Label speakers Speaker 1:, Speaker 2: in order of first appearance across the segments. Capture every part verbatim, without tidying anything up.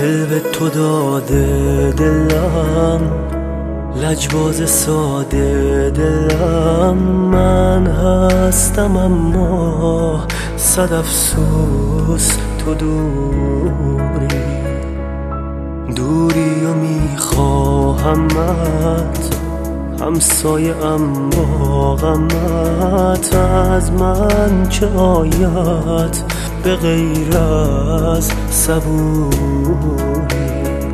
Speaker 1: دل به تو داده دلم، لجباز ساده دلم. من هستم اما صد افسوس تو دوری، دوری و میخواهمت همسایه ام با غمت. از من چه آید به غیر از صبوری؟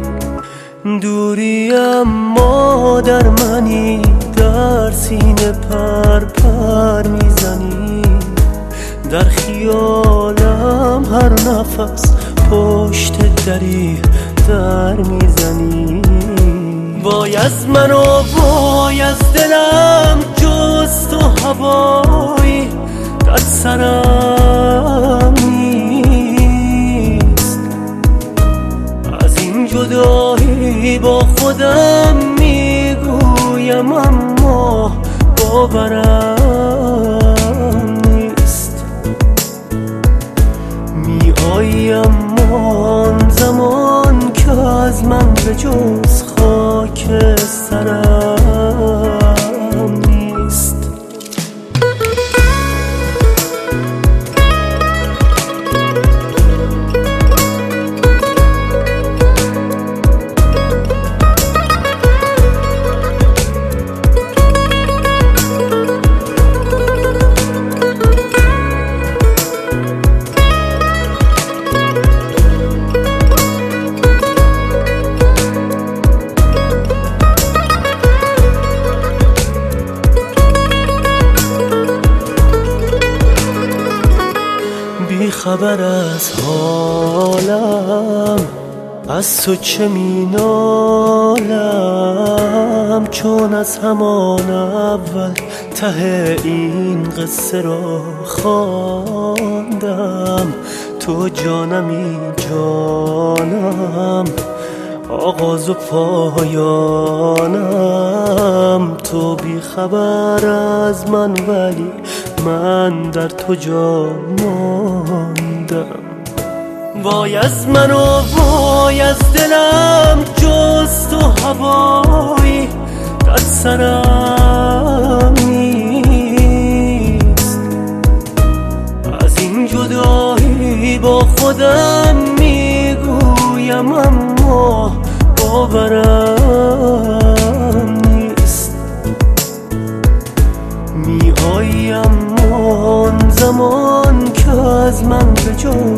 Speaker 1: دوری اما در منی، در سینه پر پر میزنی. در خیالم هر نفس پشت دری در میزنی. وای از من و وای از دلم، جز تو هوایی در سرم نیست. از این جدایی با خودم میگویم اما باورم نیست. می آیم آن زمان که از من به جز خاک سرم نیست. بی خبر از حالم، از تو چه می نالم. چون از همان اول ته این قصه را خواندم. تو جانمی جانم، آغاز و پایانم. تو بی خبر از من ولی من در تو جا ماندم. وای از من و وای از دلم، جز تو هوایی در سرم نیست. از این جدایی با خودم میگویم اما باورم نیست. می آیم آن زمان که از من به جز